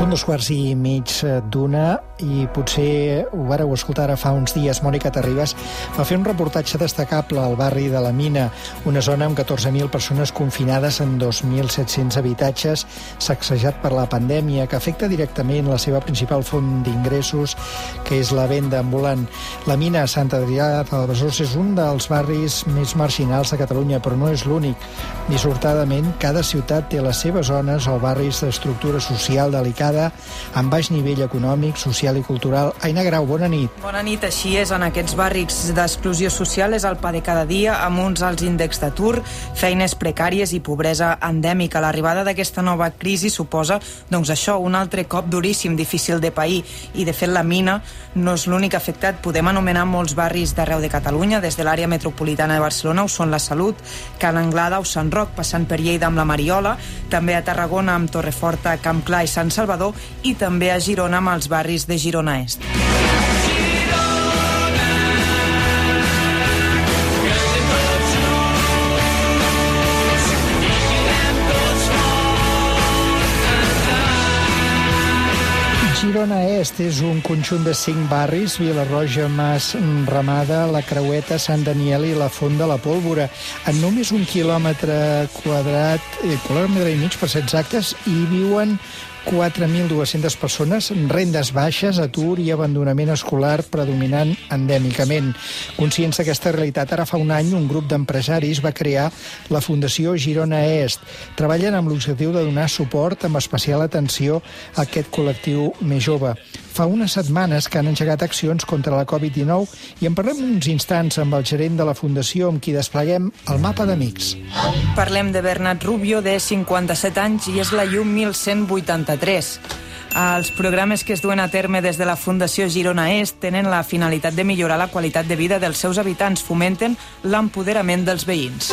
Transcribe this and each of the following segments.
Són 2:15 i potser ho vareu escoltar ara fa uns dies. Mònica Terribas va fer un reportatge destacable al barri de la Mina, una zona amb 14.000 persones confinades en 2.700 habitatges, sacsejat per la pandèmia, que afecta directament la seva principal font d'ingressos, que és la venda ambulant. La Mina a Sant Adrià de Besòs és un dels barris més marginals de Catalunya, però no és l'únic. Dissortadament, cada ciutat té les seves zones o barris d'estructura social delicada, amb baix nivell econòmic, social i cultural. Aina Grau, bona nit. Bona nit, així és. En aquests barris d'exclusió social és el pa de cada dia, amb uns alts índexs d'atur, feines precàries i pobresa endèmica. L'arribada d'aquesta nova crisi suposa, doncs això, un altre cop duríssim, difícil de pair. I, de fet, la Mina no és l'únic afectat. Podem anomenar molts barris d'arreu de Catalunya, des de l'àrea metropolitana de Barcelona, ho són la Salut, Can Anglada o Sant Roc, passant per Lleida amb la Mariola, també a Tarragona amb Torreforta, Camp Clar i Sant Salvador, i també a Girona amb els barris de Girona Est. Girona Est és un conjunt de 5 barris: Vilarroja, Mas, Ramada, La Creueta, Sant Daniel i la Font de la Pólvora. En només 1 quilòmetre quadrat, quilòmetre i mig per ser exactes, hi viuen 4.200 persones, rendes baixes, atur i abandonament escolar predominant endèmicament. Conscients d'aquesta realitat, ara fa un any un grup d'empresaris va crear la Fundació Girona Est. Treballen amb l'objectiu de donar suport amb especial atenció a aquest col·lectiu més jove. Fa unes setmanes que han engegat accions contra la Covid-19 i en parlem uns instants amb el gerent de la Fundació, amb qui despleguem el mapa d'amics. Parlem de Bernat Rubio, de 57 anys, i és la llum 1183. Els programes que es duen a terme des de la Fundació Girona Est tenen la finalitat de millorar la qualitat de vida dels seus habitants, fomenten l'empoderament dels veïns.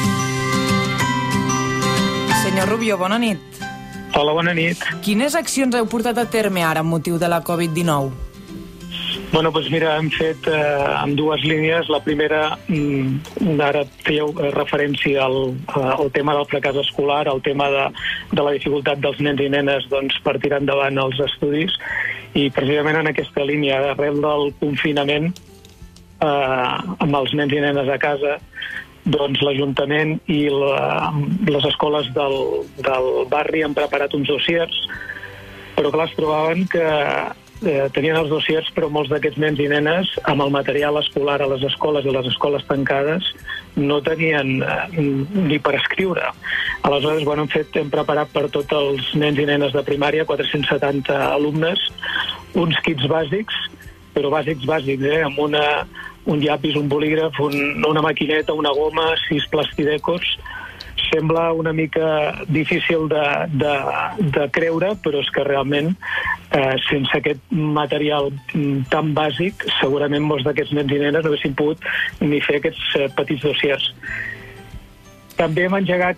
Senyor Rubio, bona nit. Hola, bona nit. Quines accions heu portat a terme ara amb motiu de la Covid-19? Bueno, doncs mira, hem fet en 2 línies. La primera, ara fèieu referència al tema del fracàs escolar, al tema de la dificultat dels nens i nenes per tirar endavant els estudis, i precisament en aquesta línia, arrel del confinament, amb els nens i nenes a casa, doncs l'Ajuntament i les escoles del barri han preparat uns dossiers, però clar, es trobaven que tenien els dossiers, però molts d'aquests nens i nenes, amb el material escolar a les escoles i les escoles tancades, no tenien ni per escriure. Aleshores, hem preparat per tots els nens i nenes de primària, 470 alumnes, uns kits bàsics, però bàsics, amb un llapis, un bolígraf, una maquineta, una goma, 6 plastidecos. Sembla una mica difícil de creure, però és que realment, sense aquest material tan bàsic, segurament molts d'aquests nens i nenes no haguessin pogut ni fer aquests petits dossiers. També hem engegat,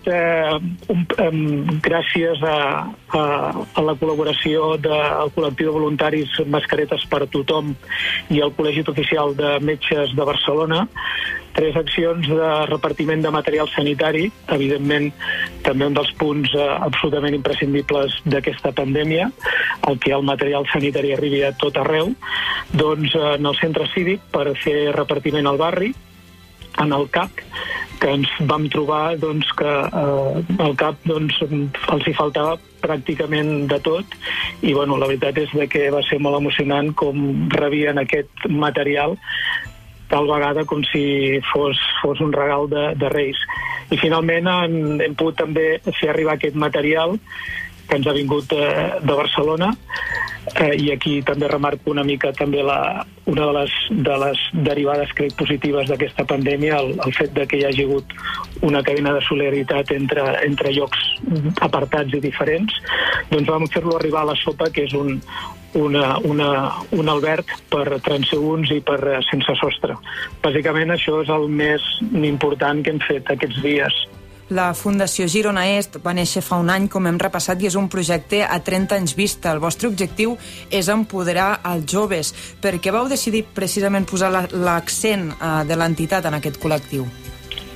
gràcies a la col·laboració del col·lectiu de voluntaris Mascaretes per Tothom i el Col·legi Oficial de Metges de Barcelona, 3 accions de repartiment de material sanitari, evidentment també un dels punts absolutament imprescindibles d'aquesta pandèmia, el que el material sanitari arribi a tot arreu, doncs en el centre cívic per fer repartiment al barri, en el CAP, que ens vam trobar que al CAP els hi faltava pràcticament de tot, i la veritat és que va ser molt emocionant com rebien aquest material, tal vegada com si fos un regal de Reis. I finalment hem pogut també fer arribar aquest material que ens ha vingut de Barcelona, i aquí també remarco una mica també una de les derivades, crec, positives d'aquesta pandèmia, el fet que hi hagi hagut una cadena de solidaritat entre llocs apartats i diferents. Doncs vam fer-lo arribar a la Sopa, que és un alberg per transeünts i per sense sostre. Bàsicament això és el més important que hem fet aquests dies. La Fundació Girona Est va néixer fa un any, com hem repassat, i és un projecte a 30 anys vista. El vostre objectiu és empoderar els joves. Per què vau decidir precisament posar l'accent de l'entitat en aquest col·lectiu?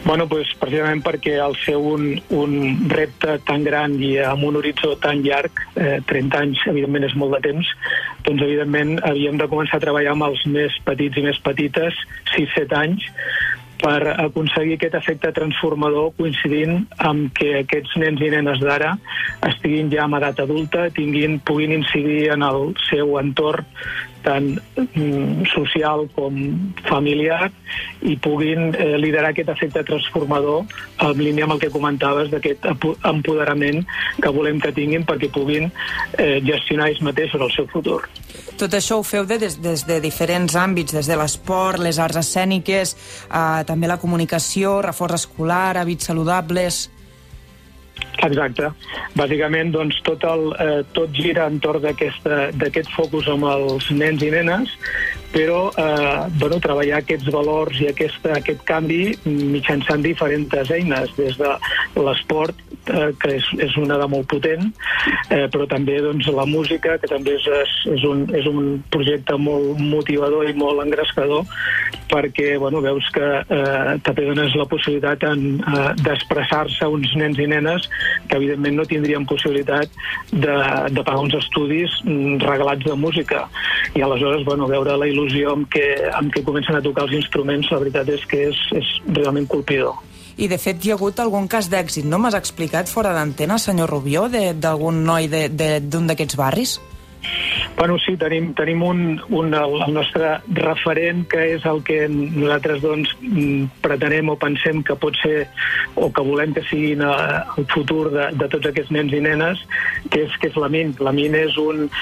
Bueno, doncs precisament perquè al ser un repte tan gran i amb un horitzó tan llarg, 30 anys evidentment és molt de temps, doncs evidentment havíem de començar a treballar amb els més petits i més petites, 6-7 anys, per aconseguir aquest efecte transformador coincidint amb que aquests nens i nenes d'ara estiguin ja en edat adulta, puguin incidir en el seu entorn tant social com familiar i puguin liderar aquest efecte transformador en línia amb el que comentaves d'aquest empoderament que volem que tinguin perquè puguin gestionar ells mateixos el seu futur. Tot això ho feu des de diferents àmbits, des de l'esport, les arts escèniques, també la comunicació, reforç escolar, hàbits saludables... Exacte. Bàsicament, doncs, tot gira entorn d'aquest focus amb els nens i nenes, però treballar aquests valors i aquest canvi mitjançant diferents eines, des de l'esport, que és una de molt potent, però també doncs, la música, que també és un projecte molt motivador i molt engrescador, perquè veus que també dones la possibilitat d'expressar-se uns nens i nenes que evidentment no tindrien possibilitat de pagar uns estudis regalats de música. I aleshores, veure la il·lusió amb què comencen a tocar els instruments, la veritat és que és realment colpidor. I, de fet, hi ha hagut algun cas d'èxit, no? M'has explicat fora d'antena, senyor Rubió, d'algun noi d'un d'aquests barris? Bueno, sí, tenim el nostre referent, que és el que nosaltres doncs, pretenem o pensem que pot ser o que volem que siguin el futur de tots aquests nens i nenes, que és l'Amin. L'Amin és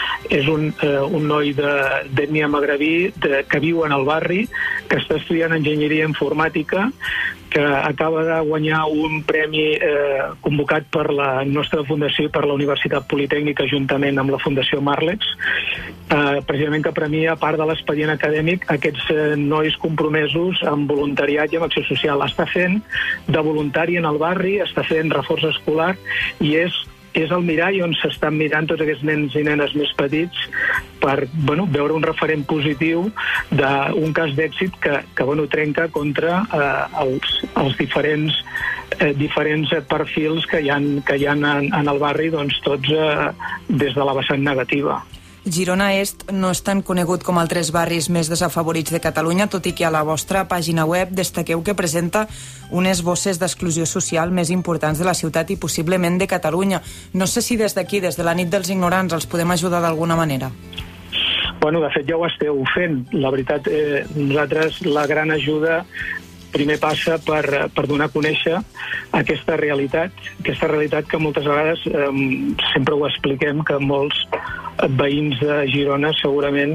un noi d'ètnia magrebí que viu en el barri, que està estudiant enginyeria informàtica, que acaba de guanyar un premi convocat per la nostra fundació i per la Universitat Politècnica juntament amb la Fundació Marlex, precisament que premia, a part de l'expedient acadèmic, aquests nois compromesos amb voluntariat i amb acció social. Està fent de voluntari en el barri, està fent reforç escolar i és el mirall on s'estan mirant tots aquests nens i nenes més petits per veure un referent positiu d'un cas d'èxit que trenca contra els diferents perfils que hi ha en el barri, doncs tots des de la vessant negativa. Girona Est no és tan conegut com altres barris més desafavorits de Catalunya, tot i que a la vostra pàgina web destaqueu que presenta unes bosses d'exclusió social més importants de la ciutat i possiblement de Catalunya. No sé si des d'aquí, des de la nit dels ignorants, els podem ajudar d'alguna manera. De fet ja ho esteu fent. La veritat, nosaltres la gran ajuda primer passa per donar a conèixer aquesta realitat que moltes vegades sempre ho expliquem, que molts veïns de Girona segurament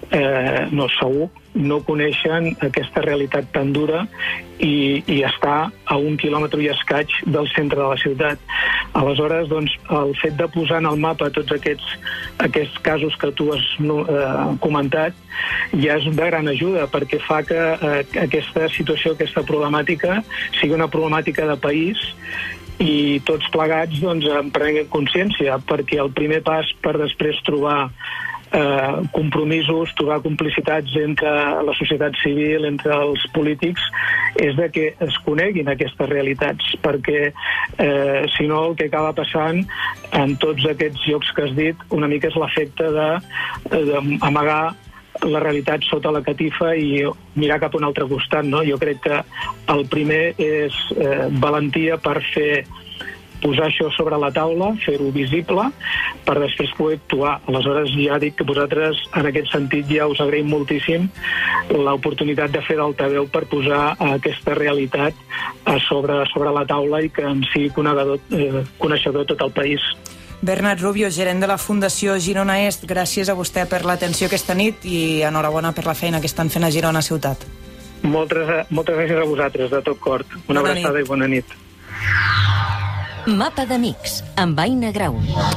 no coneixen aquesta realitat tan dura i està a 1 quilòmetre i escaig del centre de la ciutat. Aleshores, doncs, el fet de posar en el mapa tots aquests casos que tu has comentat ja és de gran ajuda, perquè fa que aquesta situació, aquesta problemàtica, sigui una problemàtica de país i tots plegats en prenguem consciència, perquè el primer pas per després trobar compromisos, trobar complicitats entre la societat civil, entre els polítics, és de que es coneguin aquestes realitats, perquè si no el que acaba passant en tots aquests llocs que has dit una mica és l'efecte d'amagar la realitat sota la catifa i mirar cap a un altre costat, no? Jo crec que el primer és valentia per posar això sobre la taula, fer-ho visible, per després poder actuar. Aleshores, ja dic que vosaltres, en aquest sentit, ja us agraïm moltíssim l'oportunitat de fer d'altaveu per posar aquesta realitat sobre la taula i que en sigui coneixedor tot el país. Bernat Rubio, gerent de la Fundació Girona Est, gràcies a vostè per l'atenció aquesta nit i enhorabona per la feina que estan fent a Girona Ciutat. Moltes gràcies a vosaltres, de tot cor. Una abraçada i bona nit. Mapa d'Amics, amb Aina Grau.